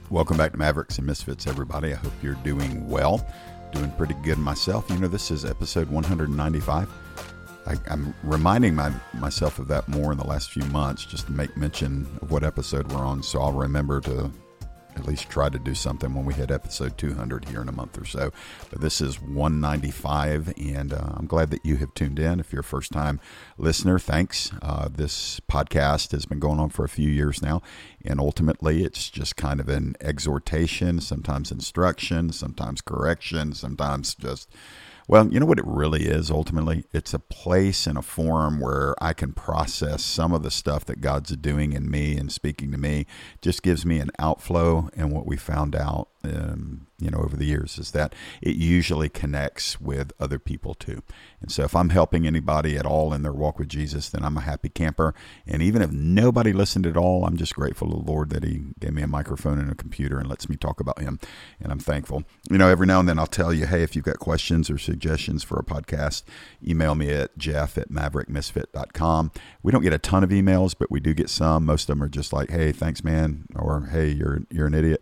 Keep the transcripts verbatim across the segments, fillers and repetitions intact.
Welcome back to Mavericks and Misfits, everybody. I hope you're doing well. Doing pretty good myself. You know, this is episode one ninety-five. I, I'm reminding my, myself of that more in the last few months, just to make mention of what episode we're on, so I'll remember to at least try to do something when we hit episode two hundred here in a month or so. But this is one ninety-five, and uh, I'm glad that you have tuned in. If you're a first-time listener, thanks. Uh, this podcast has been going on for a few years now, and ultimately it's just kind of an exhortation, sometimes instruction, sometimes correction, sometimes just... Well, you know what it really is, ultimately? It's a place and a forum where I can process some of the stuff that God's doing in me and speaking to me. Just gives me an outflow, and what we found out um, you know, over the years is that it usually connects with other people too. And so if I'm helping anybody at all in their walk with Jesus, then I'm a happy camper. And even if nobody listened at all, I'm just grateful to the Lord that he gave me a microphone and a computer and lets me talk about him. And I'm thankful. You know, every now and then I'll tell you, hey, if you've got questions or suggestions for a podcast, email me at jeff at maverick misfit dot com. We don't get a ton of emails, but we do get some. Most of them are just like, hey, thanks, man, or hey, you're you're an idiot.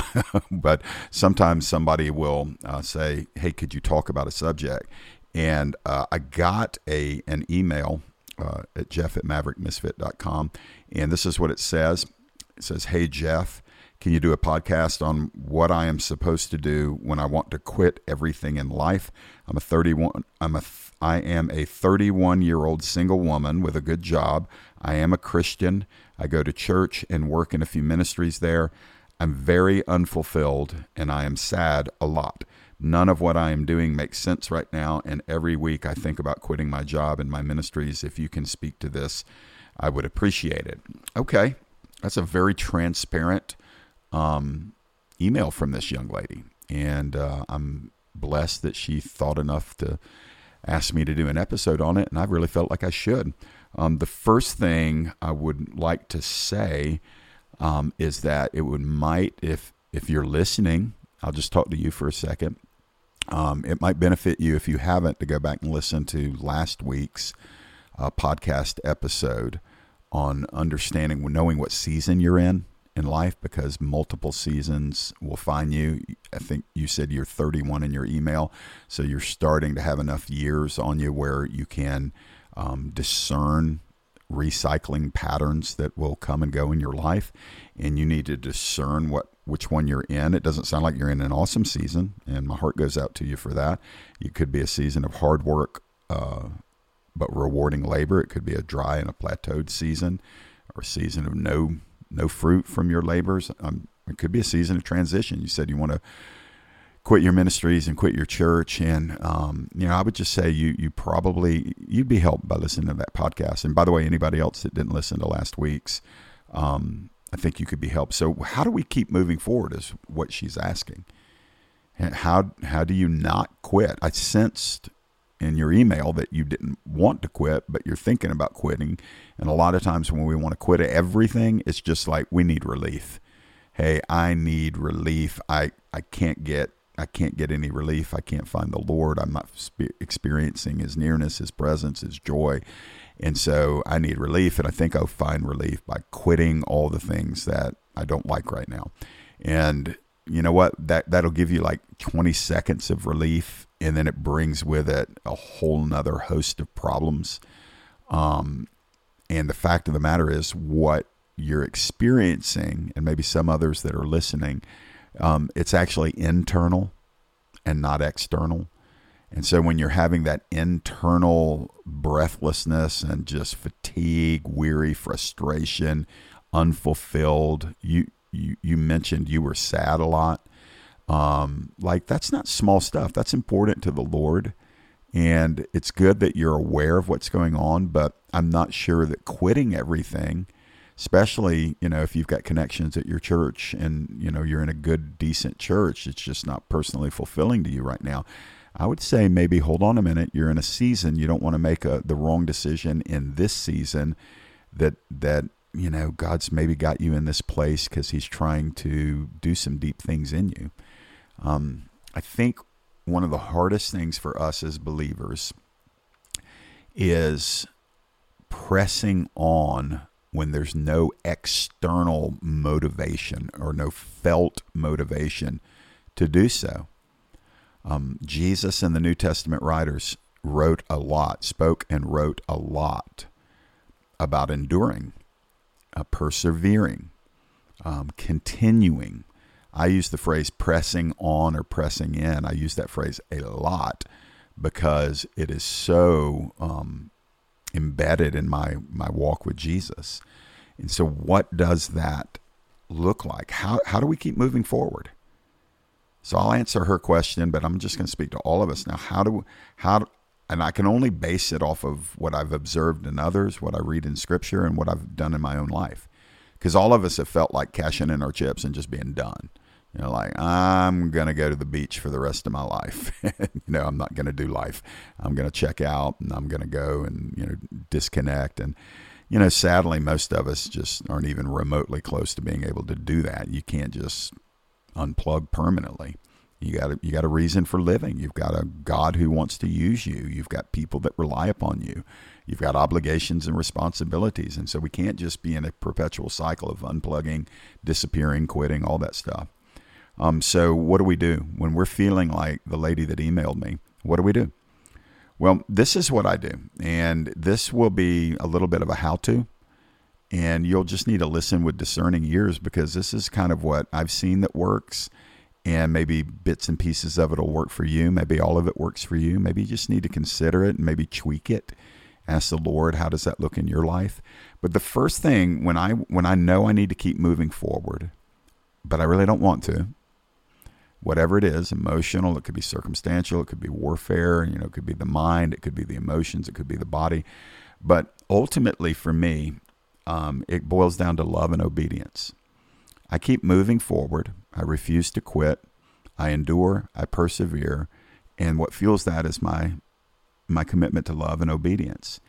But sometimes somebody will uh, say, hey, could you talk about a subject? And uh, I got a an email uh, at jeff at maverick misfit dot com, and this is what it says. It says, hey, Jeff, can you do a podcast on what I am supposed to do when I want to quit everything in life? I'm a thirty-one. I'm a. I am a thirty-one-year-old single woman with a good job. I am a Christian. I go to church and work in a few ministries there. I'm very unfulfilled, and I am sad a lot. None of what I am doing makes sense right now, and every week I think about quitting my job and my ministries. If you can speak to this, I would appreciate it. Okay, that's a very transparent um, email from this young lady, and uh, I'm blessed that she thought enough to ask me to do an episode on it, and I really felt like I should. Um, the first thing I would like to say Um, is that it would might, if if you're listening, I'll just talk to you for a second. Um, it might benefit you, if you haven't, to go back and listen to last week's uh, podcast episode on understanding, knowing what season you're in in life, because multiple seasons will find you. I think you said you're thirty-one in your email, so you're starting to have enough years on you where you can um, discern recycling patterns that will come and go in your life, and you need to discern what which one you're in. It doesn't sound like you're in an awesome season, and my heart goes out to you for that. It could be a season of hard work uh, but rewarding labor. It could be a dry and a plateaued season, or a season of no no fruit from your labors. Um, it could be a season of transition. You said you want to quit your ministries and quit your church. And, um, you know, I would just say you, you probably, you'd be helped by listening to that podcast. And by the way, anybody else that didn't listen to last week's, um, I think you could be helped. So how do we keep moving forward is what she's asking. And how, how do you not quit? I sensed in your email that you didn't want to quit, but you're thinking about quitting. And a lot of times when we want to quit everything, it's just like, we need relief. Hey, I need relief. I, I can't get, I can't get any relief. I can't find the Lord. I'm not spe- experiencing his nearness, his presence, his joy. And so I need relief. And I think I'll find relief by quitting all the things that I don't like right now. And you know what? That, that'll give you like twenty seconds of relief. And then it brings with it a whole nother host of problems. Um, and the fact of the matter is, what you're experiencing, and maybe some others that are listening, Um, it's actually internal and not external. And so when you're having that internal breathlessness and just fatigue, weary, frustration, unfulfilled, you, you, you mentioned you were sad a lot. Um, like that's not small stuff. That's important to the Lord. And it's good that you're aware of what's going on, but I'm not sure that quitting everything, especially, you know, if you've got connections at your church and, you know, you're in a good, decent church, it's just not personally fulfilling to you right now. I would say maybe hold on a minute. You're in a season. You don't want to make a, the wrong decision in this season that, that, you know, God's maybe got you in this place because he's trying to do some deep things in you. Um, I think one of the hardest things for us as believers is pressing on when there's no external motivation or no felt motivation to do so. Um, Jesus and the New Testament writers wrote a lot, spoke and wrote a lot about enduring, uh, persevering, um, continuing. I use the phrase pressing on or pressing in. I use that phrase a lot because it is so um, embedded in my, my walk with Jesus. And so what does that look like? How, how do we keep moving forward? So I'll answer her question, but I'm just going to speak to all of us now. How do, how, and I can only base it off of what I've observed in others, what I read in Scripture, and what I've done in my own life. Because all of us have felt like cashing in our chips and just being done. You know, like, I'm going to go to the beach for the rest of my life. you know, I'm not going to do life. I'm going to check out and I'm going to go and, you know, disconnect. And, you know, sadly, most of us just aren't even remotely close to being able to do that. You can't just unplug permanently. You got a, you got a reason for living. You've got a God who wants to use you. You've got people that rely upon you. You've got obligations and responsibilities. And so we can't just be in a perpetual cycle of unplugging, disappearing, quitting, all that stuff. Um, so what do we do when we're feeling like the lady that emailed me? What do we do? Well, this is what I do. And this will be a little bit of a how-to. And you'll just need to listen with discerning ears because this is kind of what I've seen that works. And maybe bits and pieces of it will work for you. Maybe all of it works for you. Maybe you just need to consider it and maybe tweak it. Ask the Lord, how does that look in your life? But the first thing, when I when I know I need to keep moving forward, but I really don't want to, whatever it is, emotional, it could be circumstantial, it could be warfare, you know, it could be the mind, it could be the emotions, it could be the body. But ultimately for me, um, it boils down to love and obedience. I keep moving forward. I refuse to quit. I endure. I persevere. And what fuels that is my my commitment to love and obedience.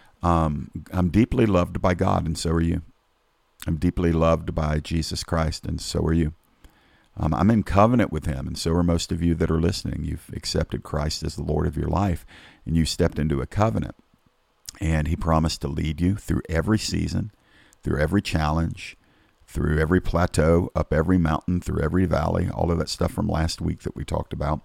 Um, I'm deeply loved by God, and so are you. I'm deeply loved by Jesus Christ, and so are you. Um, I'm in covenant with him, and so are most of you that are listening. You've accepted Christ as the Lord of your life, and you stepped into a covenant. And he promised to lead you through every season, through every challenge, through every plateau, up every mountain, through every valley, all of that stuff from last week that we talked about.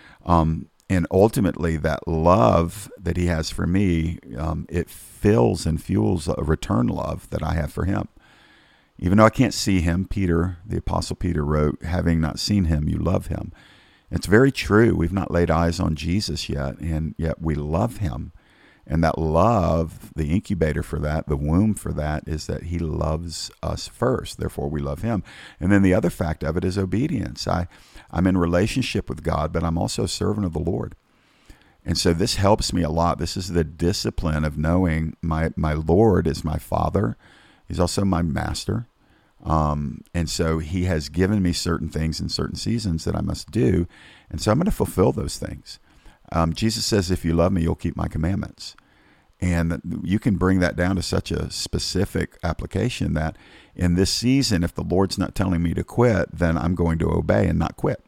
Um, and ultimately, that love that he has for me, um, it fills and fuels a return love that I have for him. Even though I can't see him, Peter, the Apostle Peter wrote, having not seen him, you love him. It's very true. We've not laid eyes on Jesus yet, and yet we love him. And that love, the incubator for that, the womb for that, is that he loves us first. Therefore, we love him. And then the other fact of it is obedience. I, I'm in relationship with God, but I'm also a servant of the Lord. And so this helps me a lot. This is the discipline of knowing my, my Lord is my Father. He's also my master. Um, and so he has given me certain things in certain seasons that I must do. And so I'm going to fulfill those things. Um, Jesus says, if you love me, you'll keep my commandments. And you can bring that down to such a specific application that in this season, if the Lord's not telling me to quit, then I'm going to obey and not quit.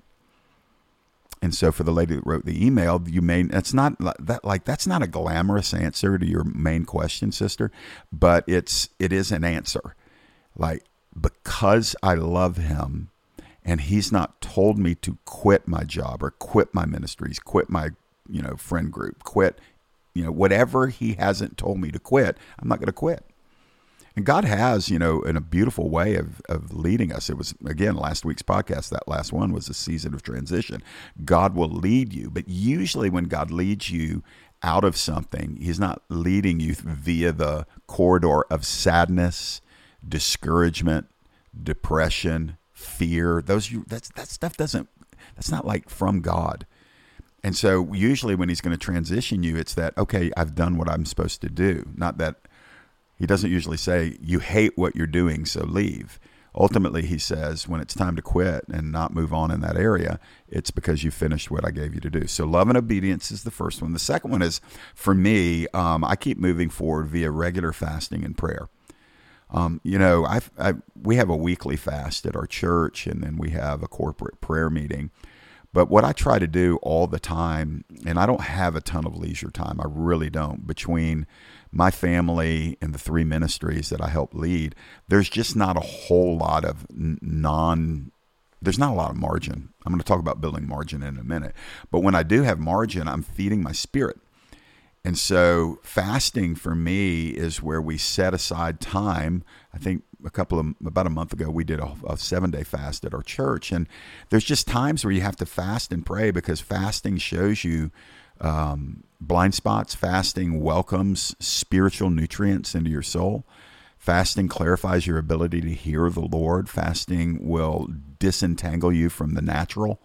And so for the lady that wrote the email, you may, that's not that like, that's not a glamorous answer to your main question, sister, but it's, it is an answer. Like, because I love him and he's not told me to quit my job or quit my ministries, quit my, you know, friend group, quit, you know, whatever he hasn't told me to quit, I'm not going to quit. And God has, you know, in a beautiful way of, of leading us. It was, again, last week's podcast, that last one was a season of transition. God will lead you. But usually when God leads you out of something, he's not leading you via the corridor of sadness, discouragement, depression, fear. Those, that's, that stuff doesn't, that's not like from God. And so usually when he's going to transition you, it's that, okay, I've done what I'm supposed to do. Not that he doesn't usually say, you hate what you're doing, so leave. Ultimately, he says, when it's time to quit and not move on in that area, it's because you finished what I gave you to do. So love and obedience is the first one. The second one is, for me, um, I keep moving forward via regular fasting and prayer. Um, you know, I've, I we have a weekly fast at our church, and then we have a corporate prayer meeting. But what I try to do all the time, and I don't have a ton of leisure time, I really don't, between my family and the three ministries that I help lead, there's just not a whole lot of non, there's not a lot of margin. I'm going to talk about building margin in a minute. But when I do have margin, I'm feeding my spirit. And so fasting for me is where we set aside time. I think a couple of, about a month ago, we did a, a seven day fast at our church. And there's just times where you have to fast and pray, because fasting shows you um, blind spots. Fasting welcomes spiritual nutrients into your soul. Fasting clarifies your ability to hear the Lord. Fasting will disentangle you from the natural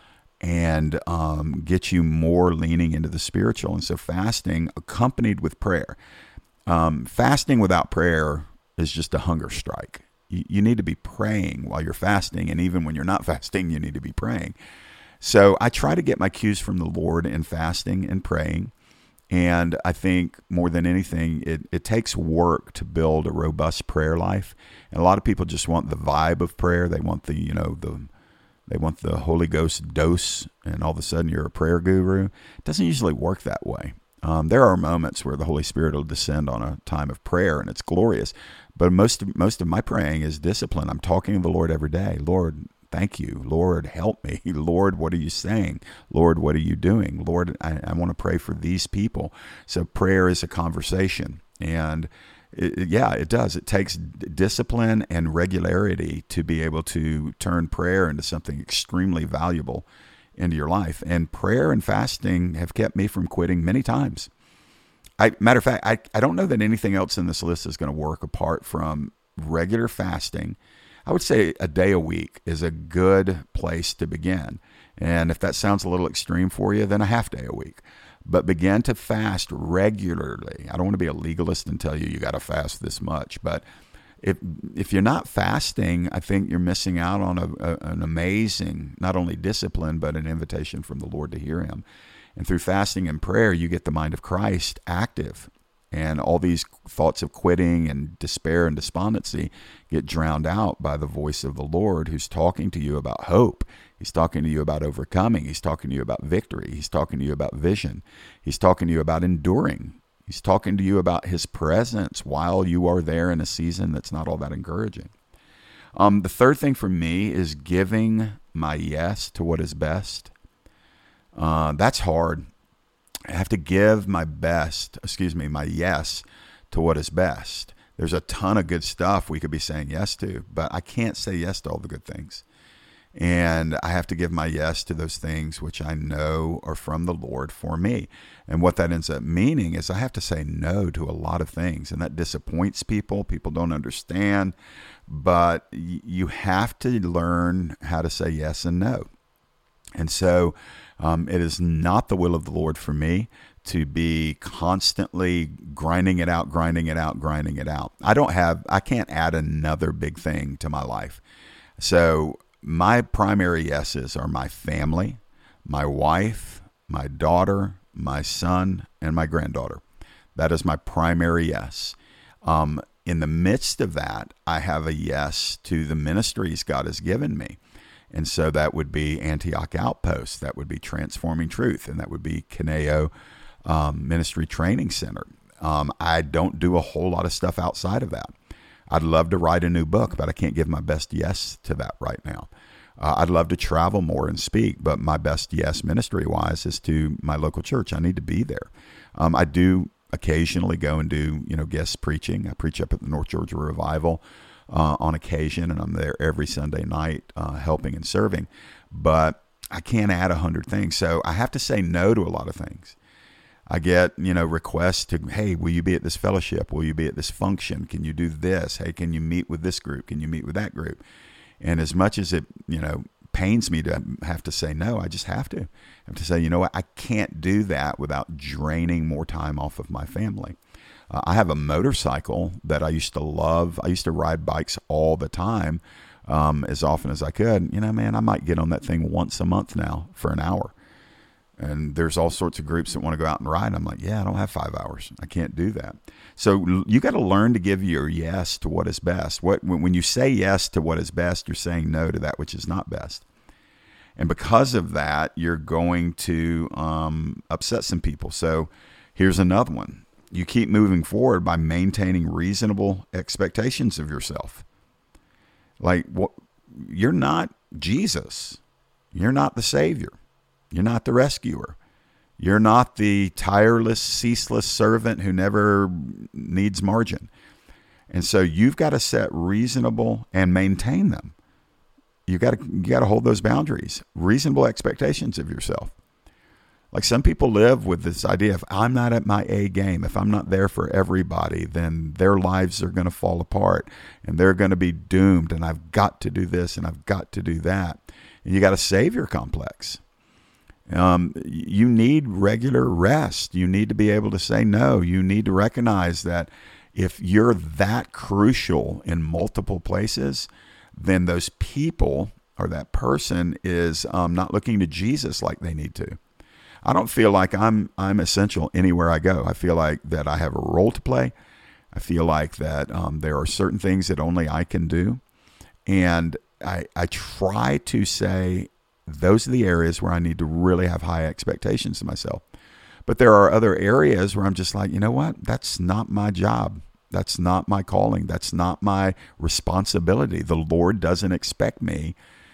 and um, get you more leaning into the spiritual. And so fasting accompanied with prayer. Um, fasting without prayer is just a hunger strike. You, you need to be praying while you're fasting. And even when you're not fasting, you need to be praying. So I try to get my cues from the Lord in fasting and praying. And I think more than anything, it, it takes work to build a robust prayer life. And a lot of people just want the vibe of prayer. They want the, you know, the They want the Holy Ghost dose, and all of a sudden you're a prayer guru. It doesn't usually work that way. Um, there are moments where the Holy Spirit will descend on a time of prayer, and it's glorious. But most of, most of my praying is discipline. I'm talking to the Lord every day. Lord, thank you. Lord, help me. Lord, what are you saying? Lord, what are you doing? Lord, I, I want to pray for these people. So prayer is a conversation. And It, yeah, it does. It takes discipline and regularity to be able to turn prayer into something extremely valuable into your life. And prayer and fasting have kept me from quitting many times. I, matter of fact, I, I don't know that anything else in this list is going to work apart from regular fasting. I would say a day a week is a good place to begin. And if that sounds a little extreme for you, then a half day a week. But begin to fast regularly. I don't want to be a legalist and tell you you got to fast this much, but if if you're not fasting, I think you're missing out on a, a, an amazing, not only discipline, but an invitation from the Lord to hear him. And through fasting and prayer, you get the mind of Christ active. And all these thoughts of quitting and despair and despondency get drowned out by the voice of the Lord, who's talking to you about hope. He's talking to you about overcoming. He's talking to you about victory. He's talking to you about vision. He's talking to you about enduring. He's talking to you about his presence while you are there in a season that's not all that encouraging. Um, the third thing for me is giving my yes to what is best. Uh, that's hard. I have to give my best, excuse me, my yes to what is best. There's a ton of good stuff we could be saying yes to, but I can't say yes to all the good things. And I have to give my yes to those things which I know are from the Lord for me. And what that ends up meaning is I have to say no to a lot of things. And that disappoints people. People don't understand. But you have to learn how to say yes and no. And so um, it is not the will of the Lord for me to be constantly grinding it out, grinding it out, grinding it out. I don't have, I can't add another big thing to my life. So my primary yeses are my family, my wife, my daughter, my son, and my granddaughter. That is my primary yes. Um, in the midst of that, I have a yes to the ministries God has given me. And so that would be Antioch Outpost, that would be Transforming Truth, and that would be Kineo um, Ministry Training Center. Um, I don't do a whole lot of stuff outside of that. I'd love to write a new book, but I can't give my best yes to that right now. Uh, I'd love to travel more and speak, but my best yes ministry-wise is to my local church. I need to be there. Um, I do occasionally go and do, you know, guest preaching. I preach up at the North Georgia Revival uh, on occasion, and I'm there every Sunday night uh, helping and serving. But I can't add a hundred things, so I have to say no to a lot of things. I get, you know, requests to, hey, will you be at this fellowship? Will you be at this function? Can you do this? Hey, can you meet with this group? Can you meet with that group? And as much as it, you know, pains me to have to say no, I just have to. I have to say, you know what, I can't do that without draining more time off of my family. Uh, I have a motorcycle that I used to love. I used to ride bikes all the time, um, as often as I could. You know, man, I might get on that thing once a month now for an hour. And there's all sorts of groups that want to go out and ride. I'm like, yeah, I don't have five hours. I can't do that. So you got to learn to give your yes to what is best. What when you say yes to what is best, you're saying no to that which is not best. And because of that, you're going to um, upset some people. So here's another one. You keep moving forward by maintaining reasonable expectations of yourself. Like, what, you're not Jesus. You're not the Savior. You're not the rescuer. You're not the tireless, ceaseless servant who never needs margin. And so you've got to set reasonable and maintain them. You got to you got to hold those boundaries, reasonable expectations of yourself. Like, some people live with this idea, if I'm not at my A game, if I'm not there for everybody, then their lives are going to fall apart and they're going to be doomed. And I've got to do this and I've got to do that. And you got a savior complex. Um, you need regular rest. You need to be able to say no. You need to recognize that if you're that crucial in multiple places, then those people or that person is um, not looking to Jesus like they need to. I don't feel like I'm I'm essential anywhere I go. I feel like that I have a role to play. I feel like that um, there are certain things that only I can do. And I, I try to say those are the areas where I need to really have high expectations of myself. But there are other areas where I'm just like, you know what? That's not my job. That's not my calling. That's not my responsibility. The Lord doesn't expect me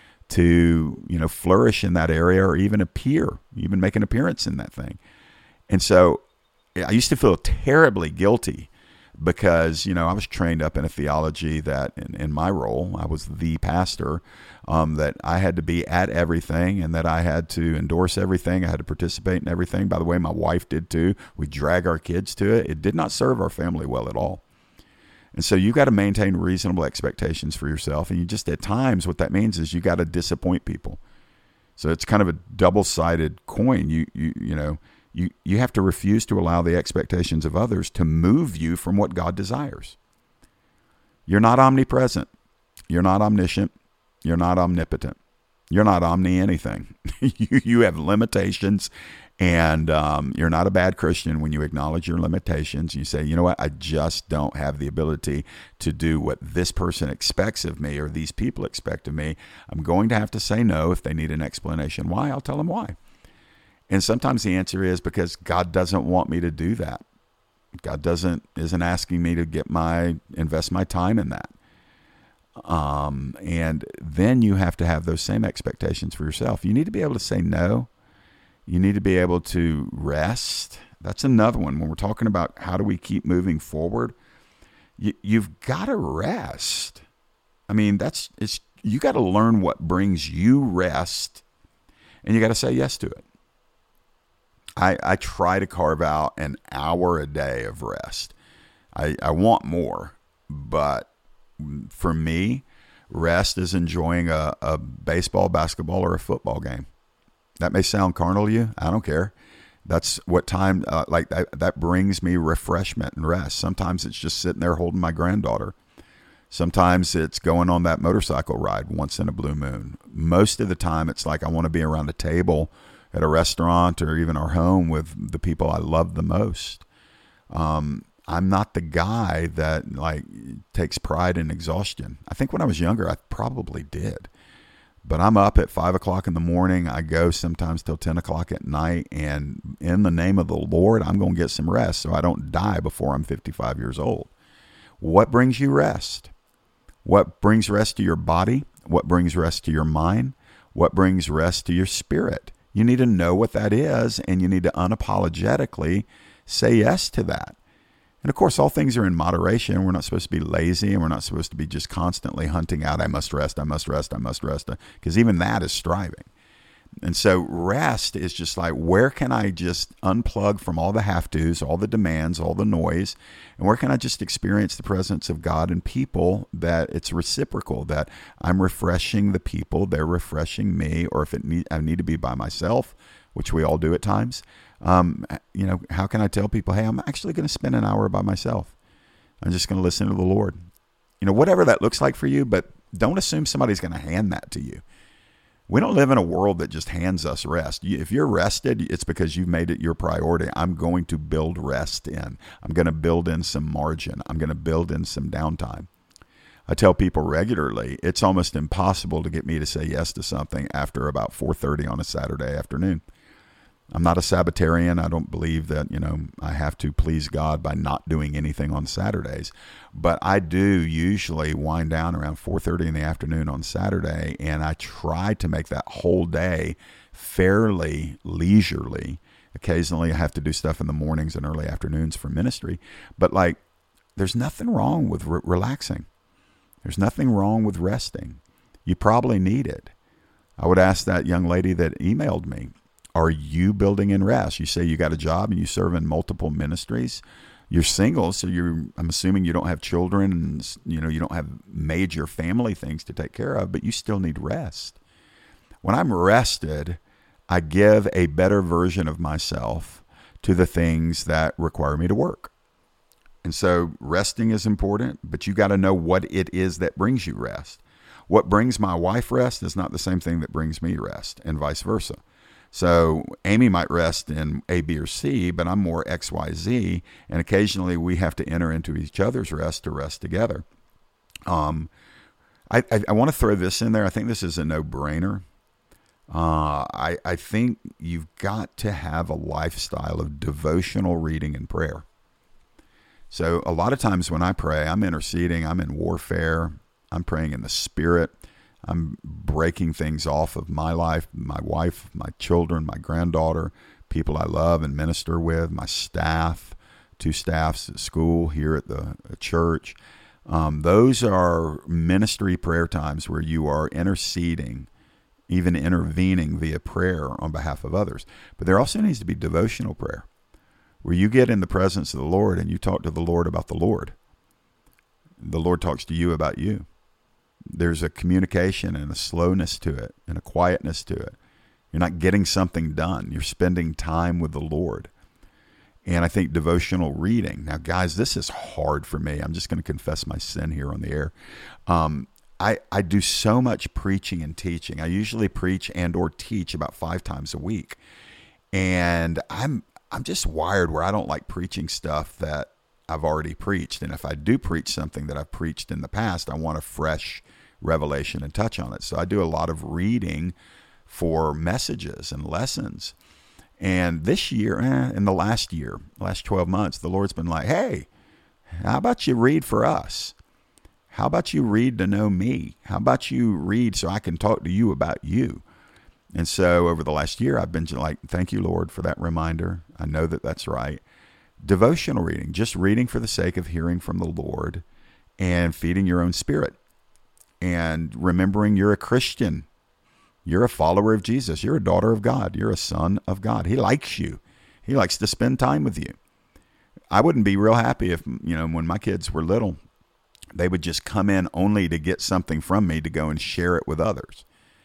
to, you know, flourish in that area or even appear, even make an appearance in that thing. And so I used to feel terribly guilty because, you know, I was trained up in a theology that in, in my role, I was the pastor, um, that I had to be at everything and that I had to endorse everything. I had to participate in everything. By the way, my wife did too. We drag our kids to it. It did not serve our family well at all. And so you got to maintain reasonable expectations for yourself. And you just, at times, what that means is you got to disappoint people. So it's kind of a double-sided coin. You, you, you know, you, you have to refuse to allow the expectations of others to move you from what God desires. You're not omnipresent. You're not omniscient. You're not omnipotent. You're not omni anything. you, you have limitations. And um, you're not a bad Christian when you acknowledge your limitations. You say, you know what, I just don't have the ability to do what this person expects of me or these people expect of me. I'm going to have to say no. If they need an explanation why, I'll tell them why. And sometimes the answer is because God doesn't want me to do that. God doesn't isn't asking me to get my invest my time in that. Um, and then you have to have those same expectations for yourself. You need to be able to say no. You need to be able to rest. That's another one. When we're talking about how do we keep moving forward, you, you've got to rest. I mean, that's it's. You got to learn what brings you rest, and you got to say yes to it. I, I try to carve out an hour a day of rest. I, I want more, but for me, rest is enjoying a, a baseball, basketball, or a football game. That may sound carnal to you. I don't care. That's what time, uh, like that, that brings me refreshment and rest. Sometimes it's just sitting there holding my granddaughter. Sometimes it's going on that motorcycle ride once in a blue moon. Most of the time it's like I want to be around a table at a restaurant or even our home with the people I love the most. Um, I'm not the guy that like takes pride in exhaustion. I think when I was younger, I probably did. But I'm up at five o'clock in the morning. I go sometimes till ten o'clock at night. And in the name of the Lord, I'm going to get some rest so I don't die before I'm fifty-five years old. What brings you rest? What brings rest to your body? What brings rest to your mind? What brings rest to your spirit? You need to know what that is, and you need to unapologetically say yes to that. And of course, all things are in moderation. We're not supposed to be lazy, and we're not supposed to be just constantly hunting out, I must rest, I must rest, I must rest, because even that is striving. And so rest is just like, where can I just unplug from all the have-tos, all the demands, all the noise, and where can I just experience the presence of God and people that it's reciprocal, that I'm refreshing the people, they're refreshing me, or if it need, I need to be by myself, which we all do at times, um, you know, how can I tell people, hey, I'm actually going to spend an hour by myself. I'm just going to listen to the Lord. You know, whatever that looks like for you, but don't assume somebody's going to hand that to you. We don't live in a world that just hands us rest. If you're rested, it's because you've made it your priority. I'm going to build rest in. I'm going to build in some margin. I'm going to build in some downtime. I tell people regularly, it's almost impossible to get me to say yes to something after about four thirty on a Saturday afternoon. I'm not a Sabbatarian. I don't believe that, you know, I have to please God by not doing anything on Saturdays. But I do usually wind down around four thirty in the afternoon on Saturday, and I try to make that whole day fairly leisurely. Occasionally I have to do stuff in the mornings and early afternoons for ministry. But like, there's nothing wrong with re- relaxing. There's nothing wrong with resting. You probably need it. I would ask that young lady that emailed me, are you building in rest? You say you got a job and you serve in multiple ministries. You're single, so you're, I'm assuming you don't have children and, you know, you don't have major family things to take care of, but you still need rest. When I'm rested, I give a better version of myself to the things that require me to work. And so resting is important, but you got to know what it is that brings you rest. What brings my wife rest is not the same thing that brings me rest, and vice versa. So Amy might rest in A, B, or C, but I'm more X, Y, Z, and occasionally we have to enter into each other's rest to rest together. Um, I, I, I want to throw this in there. I think this is a no-brainer. Uh, I, I think you've got to have a lifestyle of devotional reading and prayer. So a lot of times when I pray, I'm interceding, I'm in warfare, I'm praying in the Spirit. I'm breaking things off of my life, my wife, my children, my granddaughter, people I love and minister with, my staff, two staffs at school, here at the church. Um, those are ministry prayer times where you are interceding, even intervening via prayer on behalf of others. But there also needs to be devotional prayer, where you get in the presence of the Lord and you talk to the Lord about the Lord. The Lord talks to you about you. There's a communication and a slowness to it and a quietness to it. You're not getting something done. You're spending time with the Lord. And I think devotional reading. Now, guys, this is hard for me. I'm just going to confess my sin here on the air. Um, I, I do so much preaching and teaching. I usually preach and or teach about five times a week. And I'm I'm just wired where I don't like preaching stuff that I've already preached. And if I do preach something that I've preached in the past, I want a fresh revelation and touch on it. So I do a lot of reading for messages and lessons. And this year, eh, in the last year, last twelve months, the Lord's been like, hey, how about you read for us? How about you read to know me? How about you read so I can talk to you about you? And so over the last year, I've been like, thank you, Lord, for that reminder. I know that that's right. Devotional reading, just reading for the sake of hearing from the Lord and feeding your own spirit and remembering you're a Christian. You're a follower of Jesus. You're a daughter of God. You're a son of God. He likes you. He likes to spend time with you. I wouldn't be real happy if, you know, when my kids were little, they would just come in only to get something from me to go and share it with others.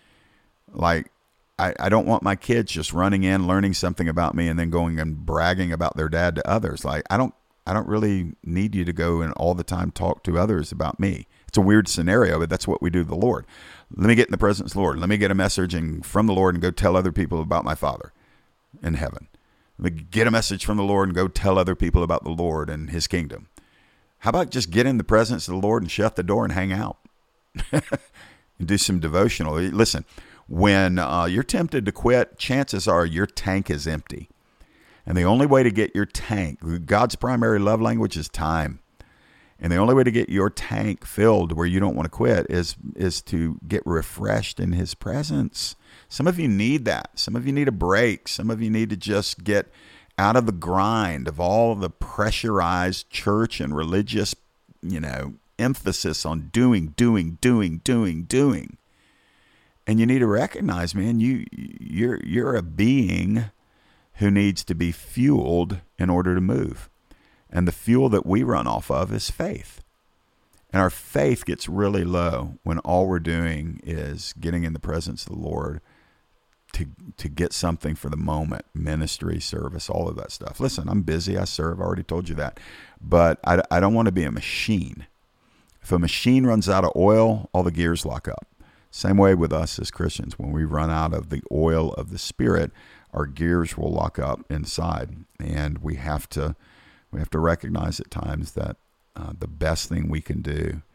Like, I, I don't want my kids just running in, learning something about me, and then going and bragging about their dad to others. Like, I don't, I don't really need you to go and all the time talk to others about me. It's a weird scenario, but that's what we do to the Lord. Let me get in the presence of the Lord. Let me get a message and from the Lord and go tell other people about my Father in heaven. Let me get a message from the Lord and go tell other people about the Lord and his kingdom. How about just get in the presence of the Lord and shut the door and hang out and do some devotional? Listen, when uh, you're tempted to quit, chances are your tank is empty. And the only way to get your tank, God's primary love language is time. And the only way to get your tank filled where you don't want to quit is, is to get refreshed in his presence. Some of you need that. Some of you need a break. Some of you need to just get out of the grind of all the pressurized church and religious, you know, emphasis on doing, doing, doing, doing, doing. And you need to recognize, man, you, you're, you're a being who needs to be fueled in order to move. And the fuel that we run off of is faith. And our faith gets really low when all we're doing is getting in the presence of the Lord to to get something for the moment, ministry, service, all of that stuff. Listen, I'm busy. I serve. I already told you that. But I, I don't want to be a machine. If a machine runs out of oil, all the gears lock up. Same way with us as Christians. When we run out of the oil of the Spirit, our gears will lock up inside. And we have to we have to recognize at times that uh, the best thing we can do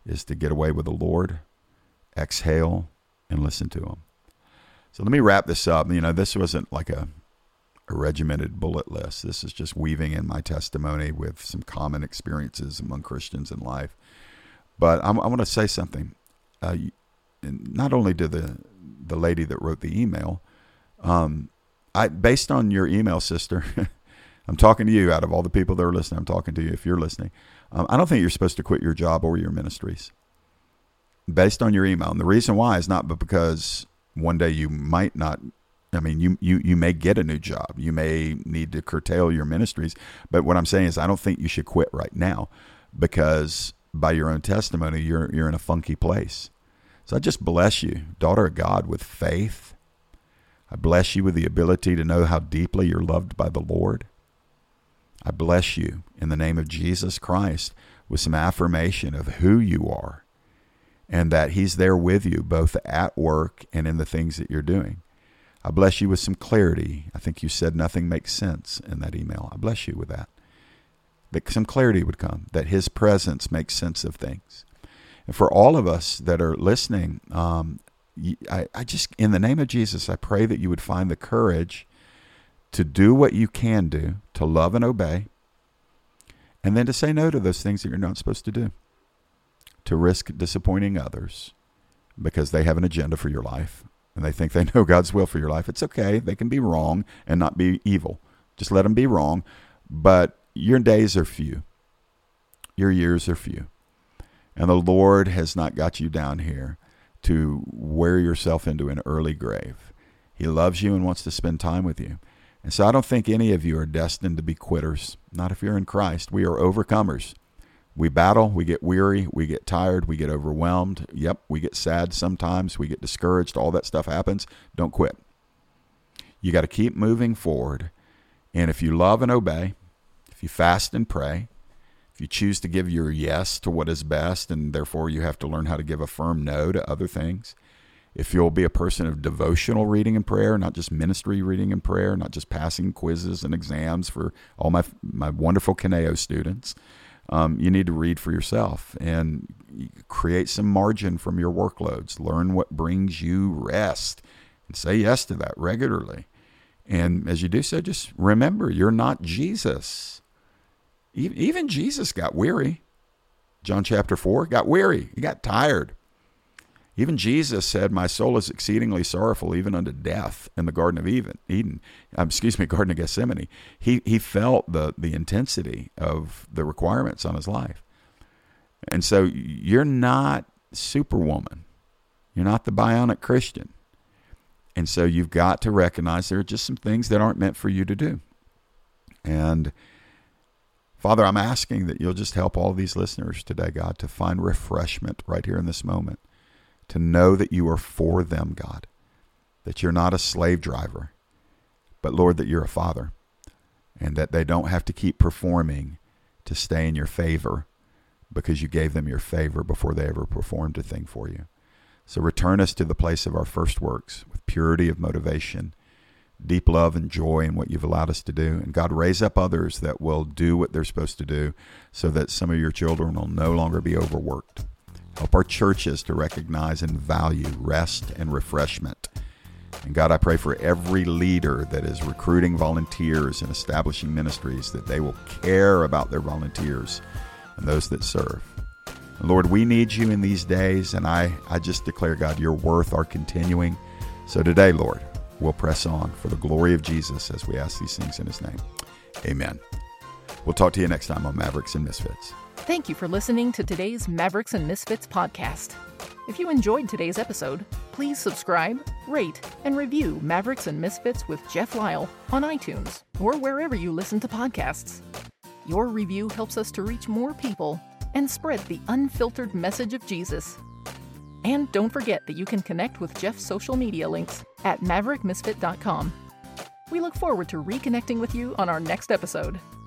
is to get away with the Lord, exhale, and listen to him. So let me wrap this up. You know, this wasn't like a, a regimented bullet list. This is just weaving in my testimony with some common experiences among Christians in life. But I'm, I want to say something. Uh, not only to the the lady that wrote the email, um, I based on your email, sister, I'm talking to you. Out of all the people that are listening, I'm talking to you. If you're listening, um, I don't think you're supposed to quit your job or your ministries based on your email. And the reason why is not because one day you might not, I mean, you, you, you may get a new job. You may need to curtail your ministries. But what I'm saying is I don't think you should quit right now, because by your own testimony, you're, you're in a funky place. So I just bless you, daughter of God, with faith. I bless you with the ability to know how deeply you're loved by the Lord. I bless you in the name of Jesus Christ with some affirmation of who you are, and that he's there with you both at work and in the things that you're doing. I bless you with some clarity. I think you said nothing makes sense in that email. I bless you with that. That some clarity would come, that his presence makes sense of things. And for all of us that are listening, um, I, I just, in the name of Jesus, I pray that you would find the courage to do what you can do, to love and obey, and then to say no to those things that you're not supposed to do. To risk disappointing others because they have an agenda for your life and they think they know God's will for your life. It's okay. They can be wrong and not be evil. Just let them be wrong. But your days are few. Your years are few. And the Lord has not got you down here to wear yourself into an early grave. He loves you and wants to spend time with you. And so I don't think any of you are destined to be quitters. Not if you're in Christ. We are overcomers. We battle, we get weary, we get tired, we get overwhelmed. Yep, we get sad sometimes, we get discouraged. All that stuff happens. Don't quit. You got to keep moving forward. And if you love and obey, if you fast and pray, if you choose to give your yes to what is best, and therefore you have to learn how to give a firm no to other things, if you'll be a person of devotional reading and prayer, not just ministry reading and prayer, not just passing quizzes and exams for all my my wonderful Kaneo students, Um, you need to read for yourself and create some margin from your workloads. Learn what brings you rest and say yes to that regularly. And as you do so, just remember, you're not Jesus. Even Jesus got weary. John chapter four, got weary. He got tired. Even Jesus said, my soul is exceedingly sorrowful, even unto death, in the Garden of Eden. Eden um, excuse me, Garden of Gethsemane. He he felt the the intensity of the requirements on his life. And so you're not Superwoman. You're not the bionic Christian. And so you've got to recognize there are just some things that aren't meant for you to do. And Father, I'm asking that you'll just help all these listeners today, God, to find refreshment right here in this moment. To know that you are for them, God, that you're not a slave driver, but Lord, that you're a father, and that they don't have to keep performing to stay in your favor because you gave them your favor before they ever performed a thing for you. So return us to the place of our first works with purity of motivation, deep love and joy in what you've allowed us to do. And God, raise up others that will do what they're supposed to do so that some of your children will no longer be overworked. Help our churches to recognize and value rest and refreshment. And God, I pray for every leader that is recruiting volunteers and establishing ministries, that they will care about their volunteers and those that serve. And Lord, we need you in these days, and I, I just declare, God, your worth are continuing. So today, Lord, we'll press on for the glory of Jesus as we ask these things in his name. Amen. We'll talk to you next time on Mavericks and Misfits. Thank you for listening to today's Mavericks and Misfits podcast. If you enjoyed today's episode, please subscribe, rate, and review Mavericks and Misfits with Jeff Lyle on iTunes or wherever you listen to podcasts. Your review helps us to reach more people and spread the unfiltered message of Jesus. And don't forget that you can connect with Jeff's social media links at maverick misfit dot com. We look forward to reconnecting with you on our next episode.